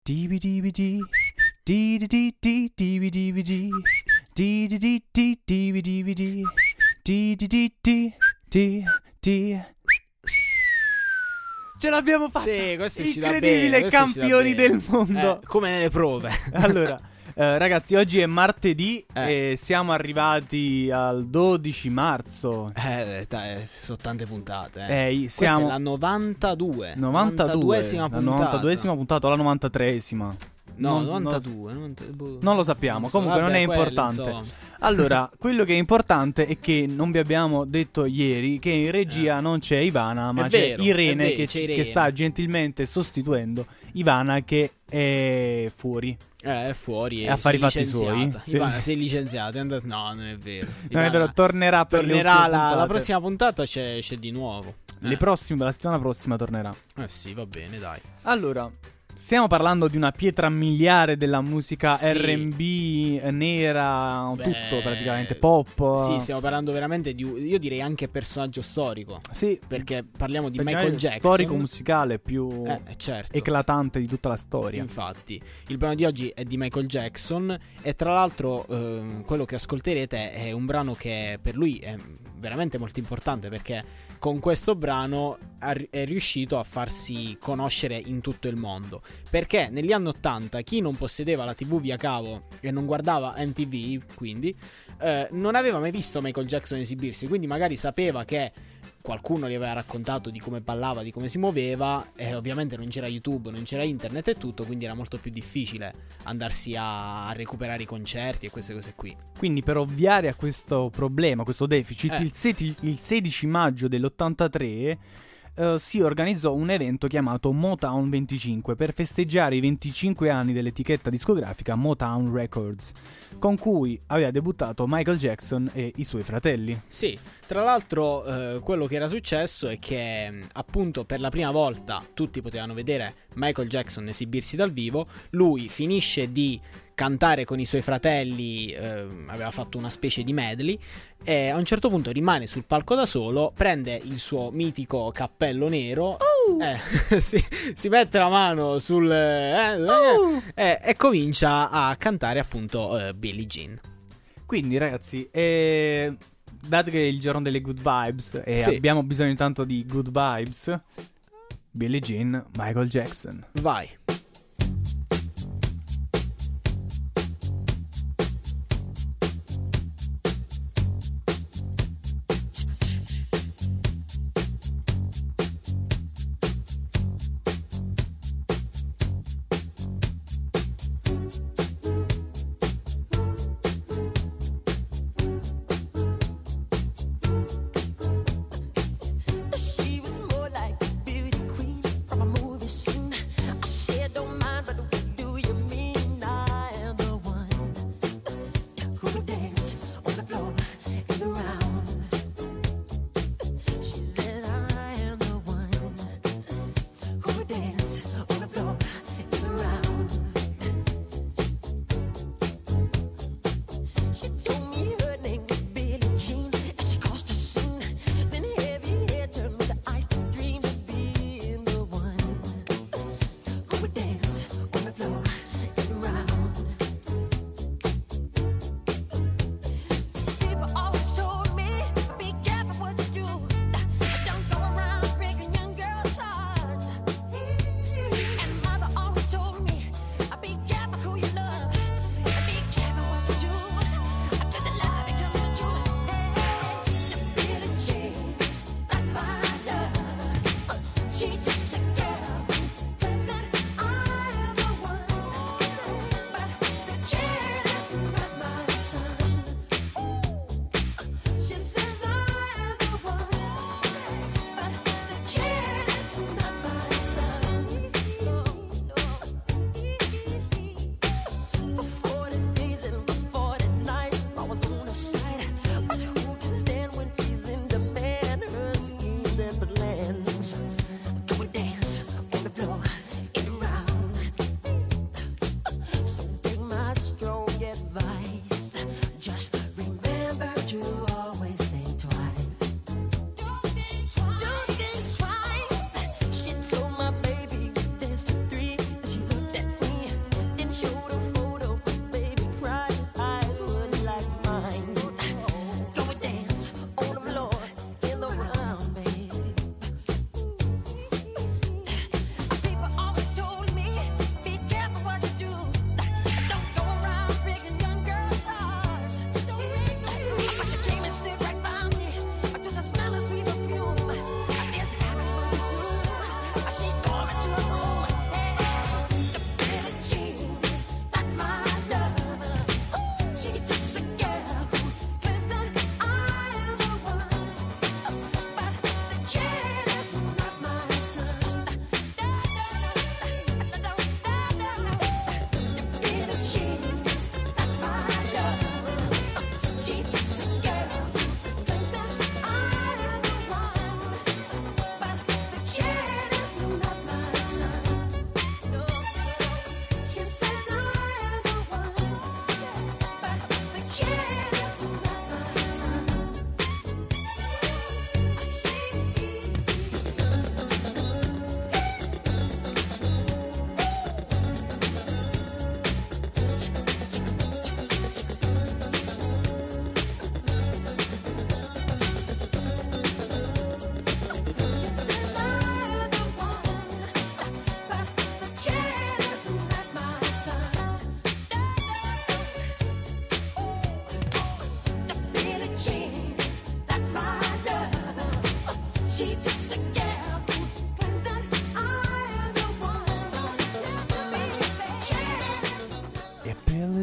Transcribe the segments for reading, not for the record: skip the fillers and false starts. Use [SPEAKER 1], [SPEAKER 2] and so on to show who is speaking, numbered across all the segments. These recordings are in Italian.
[SPEAKER 1] DVD DVD DVD DVD Ce l'abbiamo fatta!
[SPEAKER 2] Sì, questo ci dà
[SPEAKER 1] incredibile,
[SPEAKER 2] bene,
[SPEAKER 1] campioni del mondo.
[SPEAKER 2] Come nelle prove.
[SPEAKER 1] Allora, ragazzi, oggi è martedì e siamo arrivati al 12 marzo.
[SPEAKER 2] Sono tante puntate.
[SPEAKER 1] Siamo
[SPEAKER 2] Questa è la 92.
[SPEAKER 1] 92esima puntata. La 92esima puntata o la 93esima?
[SPEAKER 2] No, 92.
[SPEAKER 1] Non lo sappiamo, comunque non è importante.
[SPEAKER 2] Insomma.
[SPEAKER 1] Allora, quello che è importante è che non vi abbiamo detto ieri che in regia non c'è Ivana, ma c'è Irene che sta gentilmente sostituendo Ivana che è fuori.
[SPEAKER 2] È fuori.
[SPEAKER 1] A fare i fatti suoi.
[SPEAKER 2] Ivana, sei licenziata. No, non è vero.
[SPEAKER 1] Non è vero, tornerà
[SPEAKER 2] la prossima puntata c'è di nuovo.
[SPEAKER 1] La settimana prossima tornerà.
[SPEAKER 2] Sì, va bene, dai.
[SPEAKER 1] Allora, stiamo parlando di una pietra miliare della musica R&B, nera, tutto praticamente, pop.
[SPEAKER 2] Sì, stiamo parlando veramente di, io direi anche personaggio storico.
[SPEAKER 1] Sì.
[SPEAKER 2] Perché parliamo di Michael Jackson.
[SPEAKER 1] Storico musicale più
[SPEAKER 2] certo.
[SPEAKER 1] eclatante di tutta la storia.
[SPEAKER 2] Infatti, il brano di oggi è di Michael Jackson e tra l'altro quello che ascolterete è un brano che per lui è veramente molto importante perché con questo brano è riuscito a farsi conoscere in tutto il mondo. Perché negli anni 80 chi non possedeva la TV via cavo e non guardava MTV, quindi non aveva mai visto Michael Jackson esibirsi. Quindi magari sapeva che qualcuno gli aveva raccontato di come ballava, di come si muoveva, e ovviamente non c'era YouTube, non c'era internet e tutto, quindi era molto più difficile andarsi a recuperare i concerti e queste cose qui.
[SPEAKER 1] Quindi per ovviare a questo problema, questo deficit, il 16 maggio dell'83 si organizzò un evento chiamato Motown 25 per festeggiare i 25 anni dell'etichetta discografica Motown Records, con cui aveva debuttato Michael Jackson e i suoi fratelli.
[SPEAKER 2] Sì, tra l'altro quello che era successo è che appunto per la prima volta tutti potevano vedere Michael Jackson esibirsi dal vivo. Lui finisce di cantare con i suoi fratelli, aveva fatto una specie di medley e a un certo punto rimane sul palco da solo, prende il suo mitico cappello nero, si mette la mano sul e comincia a cantare appunto Billie Jean.
[SPEAKER 1] Quindi ragazzi, dato che è il giorno delle good vibes e abbiamo bisogno tanto di good vibes, Billie Jean, Michael Jackson.
[SPEAKER 2] Vai.
[SPEAKER 3] She was more like a beauty queen from a movie scene.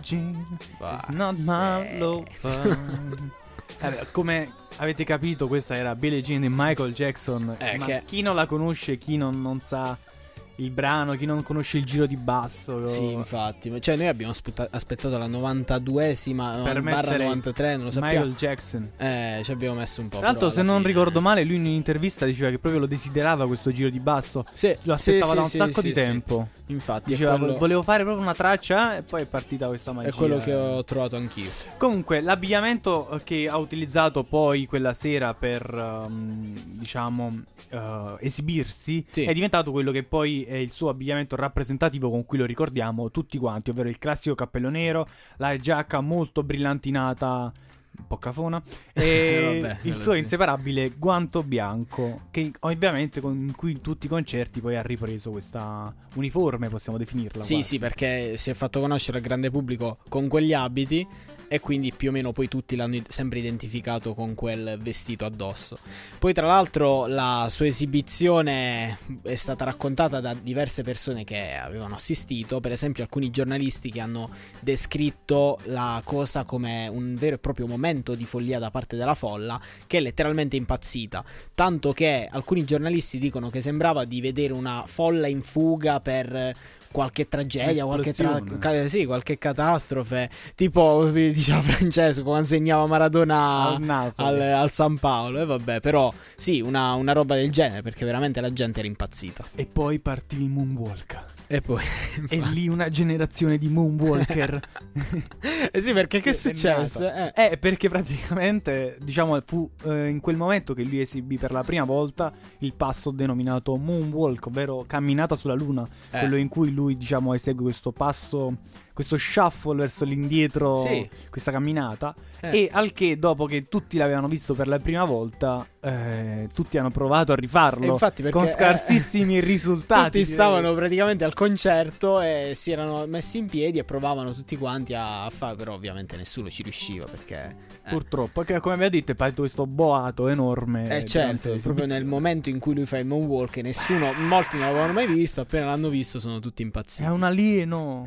[SPEAKER 1] Jean is not my lover. Come avete capito, questa era Billie Jean di Michael Jackson. Ma chi non la conosce, chi non sa il brano, chi non conosce il giro di basso.
[SPEAKER 2] Sì, infatti. Cioè, noi abbiamo aspettato la 92esima
[SPEAKER 1] per
[SPEAKER 2] barra 93, non lo sappiamo.
[SPEAKER 1] Michael Jackson.
[SPEAKER 2] Ci abbiamo messo un po'.
[SPEAKER 1] Tra l'altro, se non ricordo male, lui in un'intervista diceva che proprio lo desiderava questo giro di basso.
[SPEAKER 2] Sì,
[SPEAKER 1] lo aspettava da un sacco di tempo.
[SPEAKER 2] Sì. Infatti,
[SPEAKER 1] diceva, volevo fare proprio una traccia e poi è partita questa magia.
[SPEAKER 2] È quello che ho trovato anch'io.
[SPEAKER 1] Comunque, l'abbigliamento che ha utilizzato poi quella sera per, esibirsi è diventato quello che poi è il suo abbigliamento rappresentativo con cui lo ricordiamo tutti quanti, ovvero il classico cappello nero, la giacca molto brillantinata, un po' cafona, e il suo inseparabile guanto bianco, che ovviamente con cui in tutti i concerti poi ha ripreso questa uniforme, possiamo definirla.
[SPEAKER 2] Sì, quasi. Sì, perché si è fatto conoscere al grande pubblico con quegli abiti e quindi più o meno poi tutti l'hanno sempre identificato con quel vestito addosso. Poi tra l'altro la sua esibizione è stata raccontata da diverse persone che avevano assistito, per esempio alcuni giornalisti che hanno descritto la cosa come un vero e proprio momento di follia da parte della folla, che è letteralmente impazzita, tanto che alcuni giornalisti dicono che sembrava di vedere una folla in fuga per qualche tragedia, qualche catastrofe, tipo diceva Francesco quando segnava Maradona al San Paolo, e vabbè, però sì, una roba del genere, perché veramente la gente era impazzita.
[SPEAKER 1] E poi partì il Moonwalk.
[SPEAKER 2] E poi
[SPEAKER 1] e lì una generazione di Moonwalker.
[SPEAKER 2] Sì, perché che è successo?
[SPEAKER 1] Perché praticamente, diciamo, fu in quel momento che lui esibì per la prima volta il passo denominato Moonwalk, ovvero camminata sulla luna, quello in cui lui, diciamo, esegue questo passo, questo shuffle verso l'indietro, questa camminata, e al che dopo che tutti l'avevano visto per la prima volta, tutti hanno provato a rifarlo,
[SPEAKER 2] infatti, perché,
[SPEAKER 1] con scarsissimi risultati.
[SPEAKER 2] Tutti stavano praticamente al concerto e si erano messi in piedi e provavano tutti quanti a fare, però ovviamente nessuno ci riusciva, perché
[SPEAKER 1] purtroppo, perché come abbiamo detto è partito questo boato enorme.
[SPEAKER 2] Certo, proprio nel momento in cui lui fa il moonwalk, molti non l'avevano mai visto, appena l'hanno visto sono tutti impazziti.
[SPEAKER 1] È un alieno,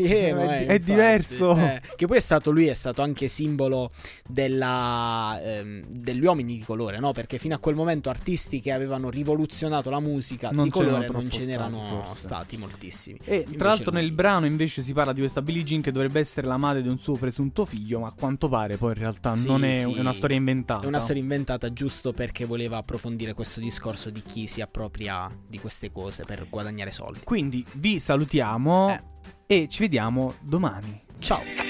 [SPEAKER 2] è
[SPEAKER 1] diverso.
[SPEAKER 2] Che poi lui è stato anche simbolo degli uomini di colore, no? Perché fino a quel momento artisti che avevano rivoluzionato la musica di colore non ce n'erano stati moltissimi.
[SPEAKER 1] E
[SPEAKER 2] invece
[SPEAKER 1] tra l'altro nel brano invece si parla di questa Billie Jean che dovrebbe essere la madre di un suo presunto figlio, ma a quanto pare poi in realtà non è una storia inventata.
[SPEAKER 2] È una storia inventata giusto perché voleva approfondire questo discorso di chi si appropria di queste cose per guadagnare soldi.
[SPEAKER 1] Quindi vi salutiamo e ci vediamo domani.
[SPEAKER 2] Ciao.